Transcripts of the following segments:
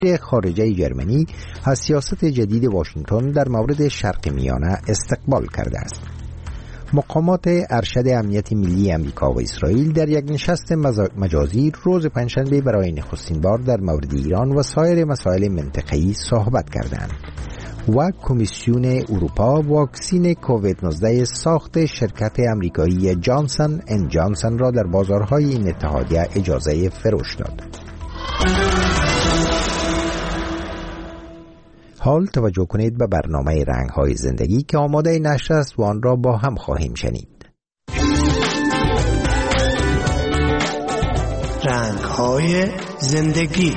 خارجه جرمنی از سیاست جدید واشنگتن در مورد شرق میانه استقبال کرده است. مقامات ارشد امنیت ملی امریکا و اسرائیل در یک نشست مجازی روز پنجشنبه برای نخستین بار در مورد ایران و سایر مسائل منطقه‌ای صحبت کردند و کمیسیون اروپا واکسین کووید 19 ساخت شرکت امریکایی جانسن اند جانسن را در بازارهای این اتحادیه اجازه فروش داد. حال توجه کنید به برنامه رنگ‌های زندگی که آماده نشر است و آن را با هم خواهیم شنید. رنگ‌های زندگی.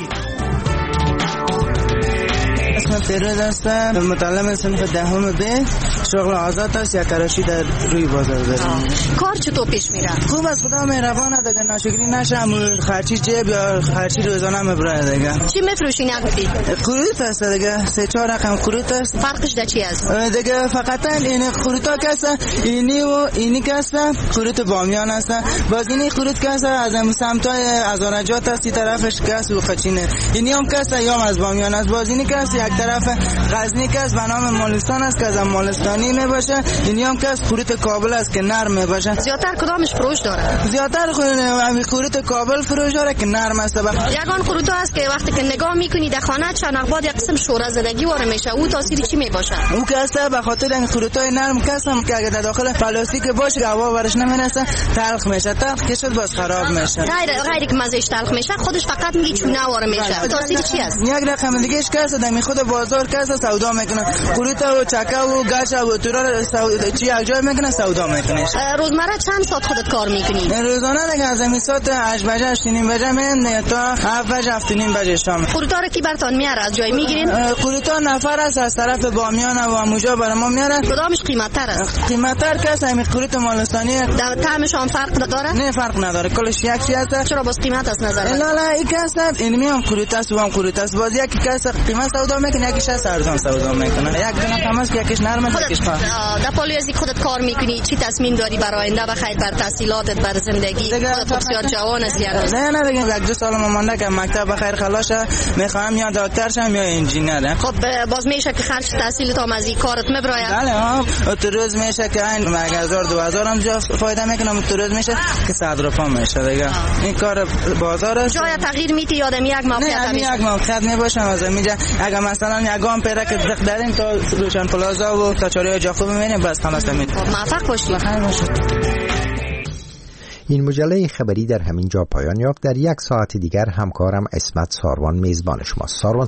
اسم فیروز هستم، متعلم صنف دهم ب. شغل آزاد است، یک کراشی در روی بازار دارم. کار چطور پیش میره؟ خوب است، خدا مهربانه دیگه، ناشکری نشم، خرچی جیب یا خرچی روزانه میبره دیگه. چی میفروشین نگفتی؟ خروت است دیگه، 3-4 رقم خروت است. فرقش در چی است؟ دیگه فقط این خروتا کسه، اینی و اینی کسه، خروت بامیان است. باز اینی خروت کسه از سمتای ازارجات است، طرفش کس و خچینه. اینی هم کسه یا از بامیان است. باز اینی کس یک طرف غزنی کس به نام مالستان است که از مالستانی میباشه. اینی هم کس خروت کابل است که نرم میباشه. زیادتر کدامش فروش داره؟ زیادتر خروت کابل فروش داره که نرم است. یگان خروت است که وقتی که نگاه میکنی در خانه چند بعد یک قسم شوره زدگی وارد میشه، او تاثیر چی میباشه؟ اون کسه به خاطر این خروتای نرم کسم که اگه در داخل پلاستیک باشه هوا ورش نمیرسه، تلخ میشه، تلخ کشد باز خراب میشه. غیر که مزهش تلخ میشه، خودش فقط میگی چونه وارد میشه. تاثیر چی است؟ یک رقم دیگه اش کسه در خود بازار کسه سودا میکنه، خروت و چکه و گچ و تورا چی یک جای میکنه سودا میکنه. روزمره چند ساعت خودت کار میکنی؟ روزانه دیگه از این ساعت 8 بجه 8 نیم بجه من تا 7 بجه 7 نیم بجه شام. خروتا رو کی براتون میاره؟ از جای میگیرین؟ خروتا نفر است از طرف بامیان و اموجا برای ما میاره. کدامش قیمت‌تر است؟ قیمت‌تر کسه همین خروت مالستانی. در طعمش هم فرق داره؟ نه فرق نداره، کلش یک چیز است. چرا باز قیمت از نظر؟ لا این کسه این میام خروت است و هم خروت است. باز یک کسه قیمت سودا میکنه، یکیش از ارزان سودا میکنه. یک دونه کم است، یکیش نرم است، یکیش پا. در پالوی از خودت کار میکنی، چی تصمیم داری برای آینده بخیر بر تحصیلاتت، بر زندگی؟ خودت بسیار جوان هستی هنوز. نه دیگه 1-2 سال مونده که مکتب بخیر خلاص شه، میخوام یا دکتر شم یا انجینر. خب باز میشه که خرج تحصیلت هم از این کارت میبره؟ بله ها، تو روز میشه که این 1000-2000 هم جا فایده میکنم، تو روز میشه که 100 روپا میشه دیگه. این کار بازار است. جای تغییر میتی یادم یک موقعیت همیشه؟ نه یک موقعیت میباشم از اینجا. اگه مثلا یگام پیره که دق داریم تا روشن پلازا و تا چوری جا خوب میبینیم بس خلاص میتونیم. موفق باشی. بخیر باشید. این مجله خبری در همین جا پایان یافت. در 1 ساعت دیگر همکارم اسمت ساروان میزبان شماست. ساروان